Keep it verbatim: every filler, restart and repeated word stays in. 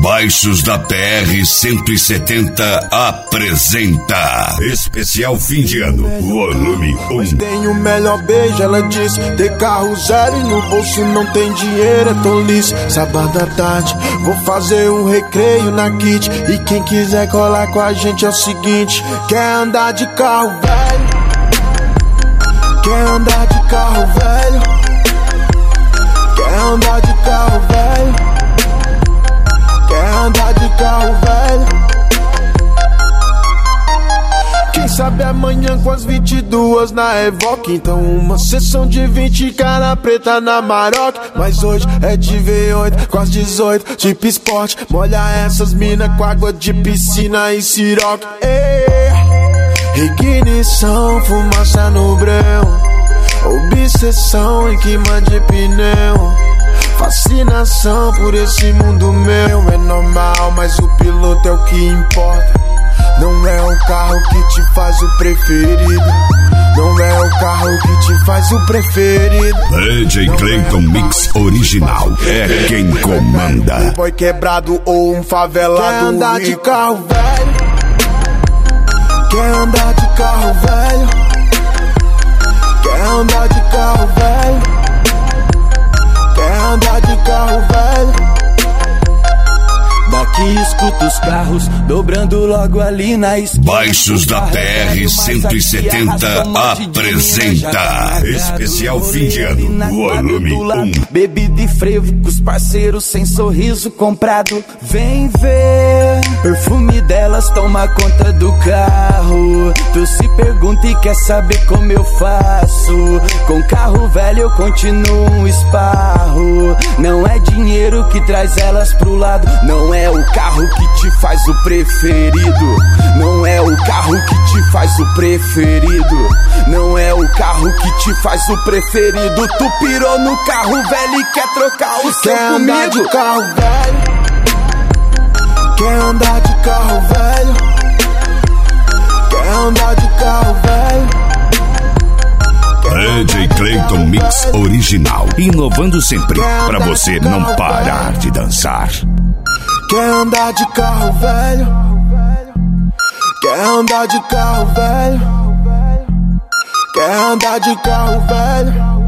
Baixos da P R cento e setenta apresenta Especial Fim de Ano, volume um. Mas tem o melhor beijo, ela diz. Ter carro zero e no bolso não tem dinheiro, é tolice. Sábado à tarde, vou fazer um recreio na Kit. E quem quiser colar com a gente é o seguinte: quer andar de carro velho? Quer andar de carro velho? Quer andar de carro velho? Quer andar de carro velho? Quem sabe amanhã com as vinte e duas na Evoque. Então uma sessão de vinte, cara preta na Maroc. Mas hoje é de V oito com as dezoito, tipo esporte. Molha essas mina com água de piscina e siroque. Ignição, fumaça no breu. Obsessão em queima de pneu. Fascinação por esse mundo meu. É normal, mas o piloto é o que importa. Não é o carro que te faz o preferido. Não é o carro que te faz o preferido. D J Clayton Mix original é quem comanda. Um boy quebrado ou um favelado. Quer andar de carro velho? Quer andar de carro velho? Quer andar de carro velho? Quer andar de carro velho? Daqui escuta os carros dobrando logo ali na esquina. Baixos da P R cento e setenta apresenta Especial Fim de Ano, volume um. Bebida e frevo com os parceiros sem sorriso comprado. Vem ver, perfume delas toma conta do carro. Tu se pergunta e quer saber como eu faço. Com carro velho eu continuo um esparro. Não é dinheiro que traz elas pro lado. Não é o carro que te faz o preferido. Não é o carro que te faz o preferido. Não é o carro que te faz o preferido. Tu pirou no carro velho e quer trocar o seu quer comigo. Andar de carro velho? Quer andar de carro velho? Quer andar de carro velho? D J Clayton Mix original, inovando sempre pra você não parar de dançar. Quer andar de carro velho? Quer andar de carro velho? Quer andar de carro velho?